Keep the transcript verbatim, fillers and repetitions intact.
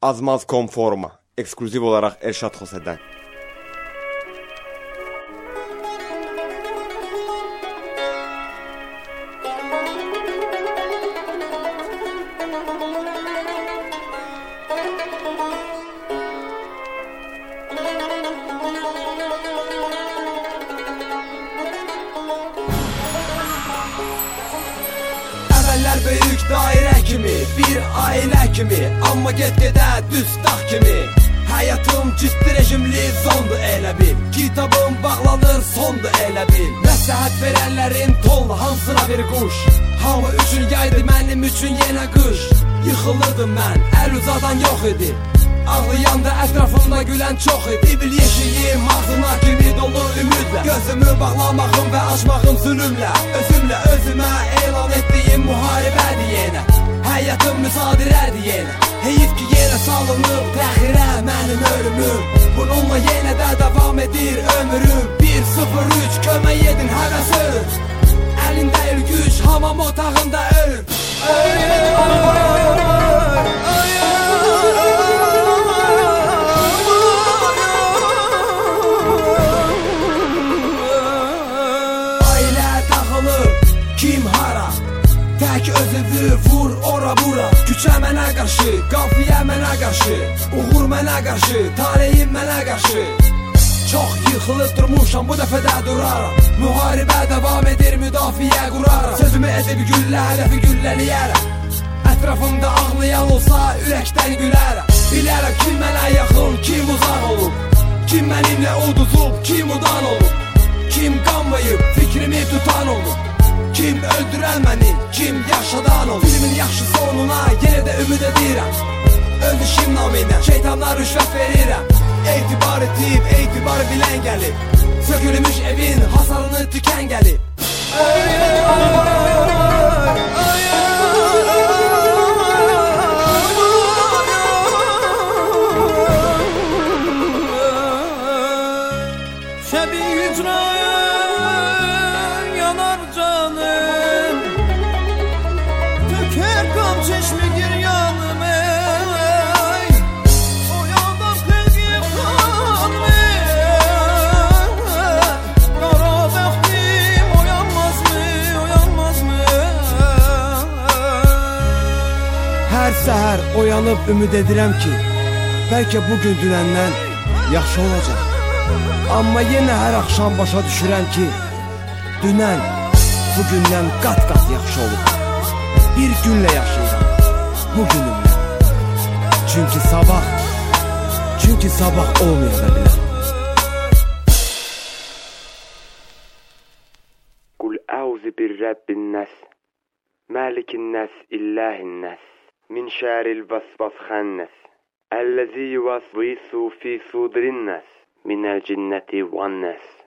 Azmaz Konforma, ekskluziv olaraq Elşad Xosədən. Əvvəllər böyük dairə kimi, bir ailə kimi, amma get-gedə düz dağ kimi. Həyatım ciddi rejimli zondu elə bil, kitabım bağlanır sondu elə bil. Məsləhət verənlərin tonla hamsına bir quş, hamı üçün yaydı mənim üçün yenə qış. Yıxılırdım mən, əl uzadan yox idi, ağlayanda ətrafımda gülən çox idi. Bil yeşiyim ağzına kimi dolu ümidlə, gözümü bağlamağım və açmağım zülümlə, özümlə özümə elan etdiyim müharibədir yenə, həyatım müsadirədir yenə. Heyif ki yenə salınıb təxirə mənim ölümüm, bununla yenə də davam edir ömrüm. Bir sıfır üç kömək edin həvəsim, əlində el güc hamam otağında ölüm. Kim hara, tək özüvü vur ora bura. Küçə mənə qarşı, qafiyə mənə qarşı, uğur mənə qarşı, taleyim mənə qarşı. Çox yıxılıb durmuşam, bu dəfə də duraram, müharibə davam edir, müdafiə quraram. Sözümü edib güllə, hədəfi gülləliyərəm, ətrafımda ağlayan olsa ürəkdən gülərəm. Bilərəm kim mənə yaxın, kim uzaq olub, kim mənimlə uduzub, kim udan olub, kim qanmayıb, fikrimi tutan olub, kim öldürən məni, kim yaşadan olub. Filmin yaxşı sonuna yenə də ümid edirəm, öz işim naminə şeytanlar rüşvət verirəm. Etibar etib, etibar bilən gəlib, sökülmüş evin hasarını tükən gəlib. Şəbi hicran yanar canım, töker qam çeşmi giryanım ey. O yandan tezgim kanım ey, qara bəxtim oyanmaz mı, oyanmaz mı? Hər səhər oyanıb ümid edirəm ki, bəlkə bugün dünəndən yaxşı olacaq. Amma yenə hər axşam başa düşürəm ki, dünən bugündən qat-qat yaxşı olub. Bir günlə yaşayıram bugünümlə, çünki sabah, çünki sabah olmaya da bilər. Qul əuzu bir Rəbbin nəs, Məlikin nəs, İlləhin nəs, min şəril vəsvəs xənnəs, əlləzi yuvəsvisu fi sudirin nəs, minəl cinnəti vannəs.